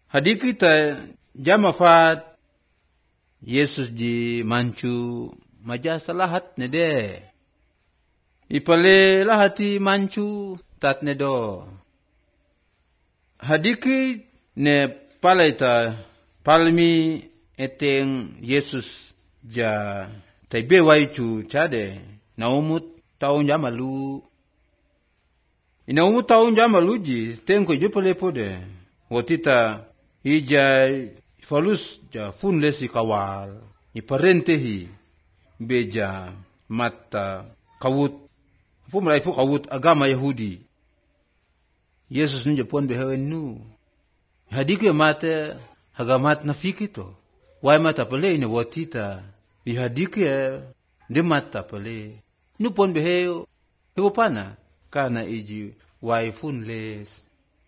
Hadi kita jama fat Yesus ji mancu majasa lahat ne de. Ipale lahati mancu tat ne do. Hadiki ne palaita palmi eteng Yesus ja taibe waicu cade naumut taun jamalu. Inaumut taun jamalu ji tengko jupale pode. Wotita ija falus ja funlesi kawal. Iparentehi beja mata kawut. Fu malaifu kawut agama Yahudi. Yesus nunja pon behawen nu. Hadike mate hagamat na fikito. Wai mata pale ina watita. Ihadike de mata pale. Nu pon beheo. Hewo pana. Kana iji wai funles.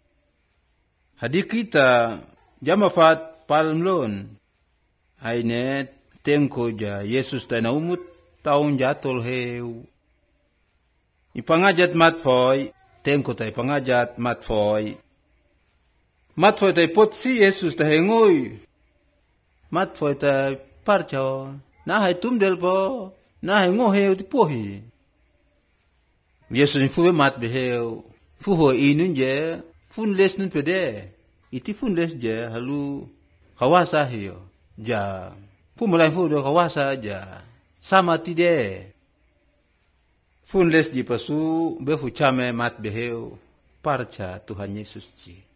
Hadikita jama fat palmlon. Aine tengko ja Yesus ta naumut taun jatol heu. Ipangajat matfoy. Tengko tay pangajat matfoy. Matfoy tay pot si Yesus ta hengoy. Matfoy tay parcho. Nahay tumdel po. Nahay ngoheo ti pohi. Yesus fuwe mat beheo. Fuho inun je. Funles nun pede. Iti funles je halu kawasa hiyo. Ja. Pumulay fudo kawasa ja. Sama tide. Funles ji pasu befu chame mat beheu parcha Tuhan Yesus ji.